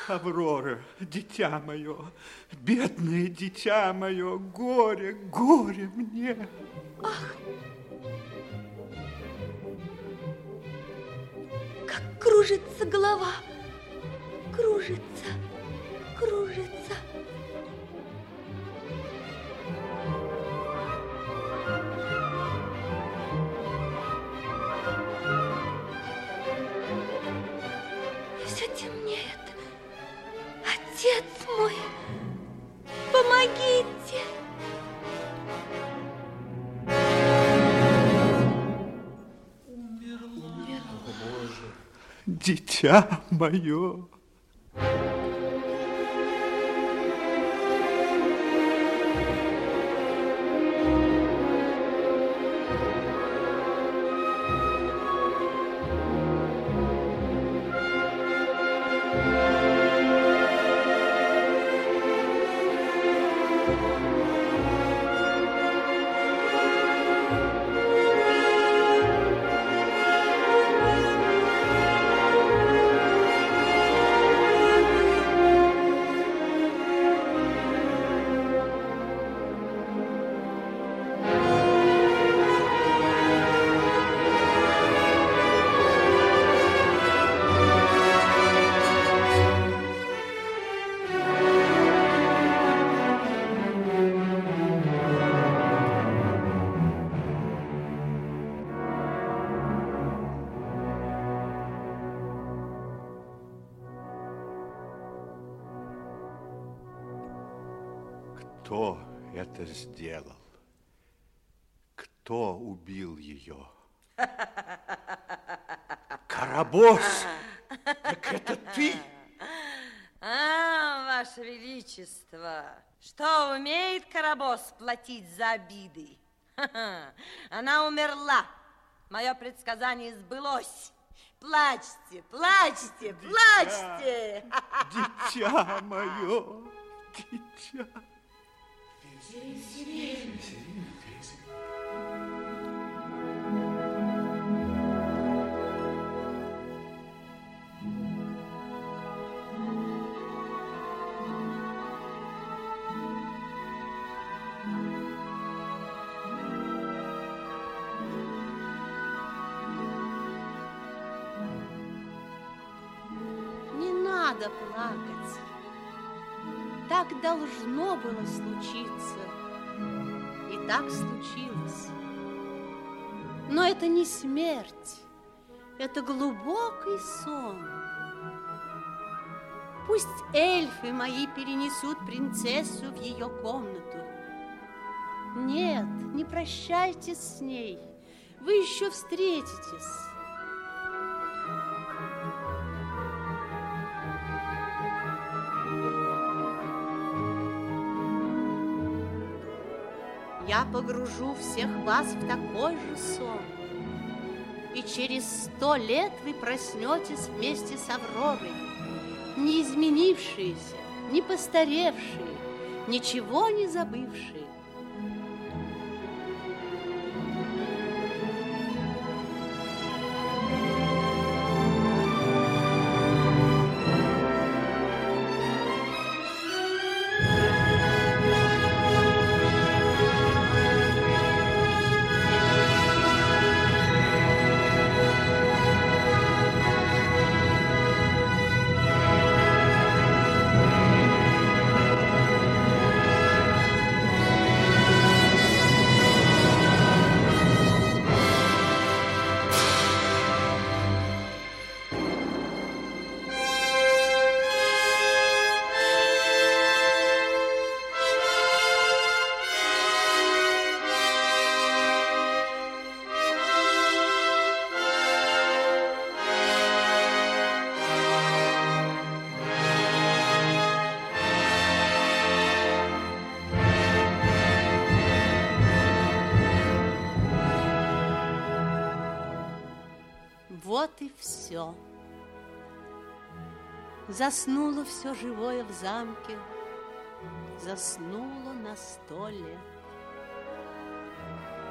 Аврора, дитя мое, бедное дитя мое, горе, горе мне. Ах! Как кружится голова, кружится, кружится. Все темнеет. Отец мой, помогите! Умерла. Боже, дитя мое. Кто это сделал? Кто убил ее? Карабос! Так это ты? Ваше Величество, что умеет Карабос платить за обиды? Она умерла. Мое предсказание сбылось. Плачьте, плачьте, плачьте! Дитя мое, дитя. Не надо плакать. Так должно было случиться. И так случилось. Но это не смерть. Это глубокий сон. Пусть эльфы мои перенесут принцессу в ее комнату. Нет, не прощайтесь с ней. Вы еще встретитесь. Я погружу всех вас в такой же сон. И через 100 лет вы проснетесь вместе с Авророй, не изменившиеся, не постаревшие, ничего не забывшие. Вот и все. Заснуло все живое в замке, заснуло на 100 лет.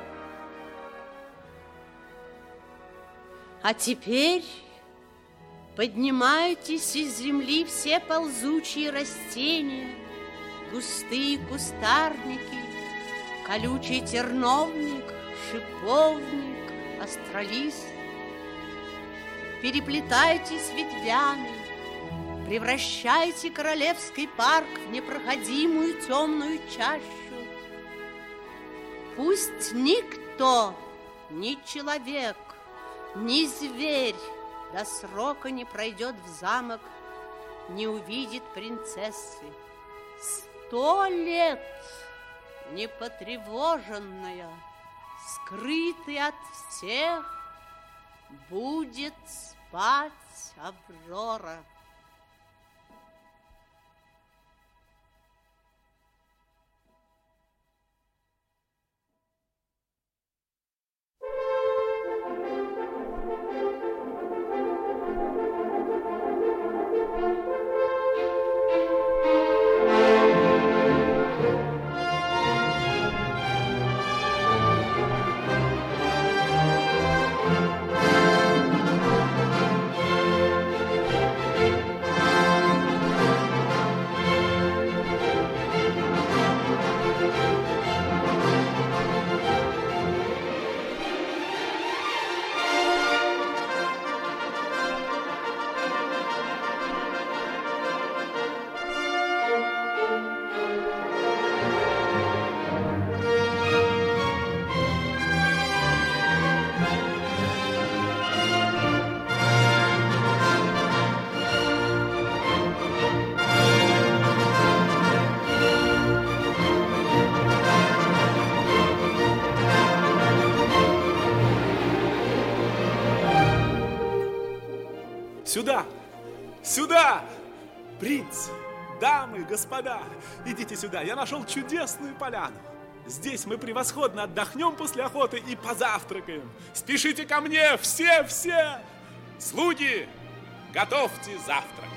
А теперь Поднимайтесь из земли все ползучие растения, густые кустарники, колючий терновник, шиповник, астролист. Переплетайтесь ветвями, превращайте Королевский парк в непроходимую темную чащу. Пусть никто, ни человек, ни зверь до срока не пройдет в замок, не увидит принцессы. 100 лет непотревоженная, скрытая от всех, будет спать Аврора. Сюда! Сюда! Принц, дамы, господа, идите сюда, я нашел чудесную поляну. Здесь мы превосходно отдохнем после охоты и позавтракаем. Спешите ко мне, все! Слуги, готовьте завтрак.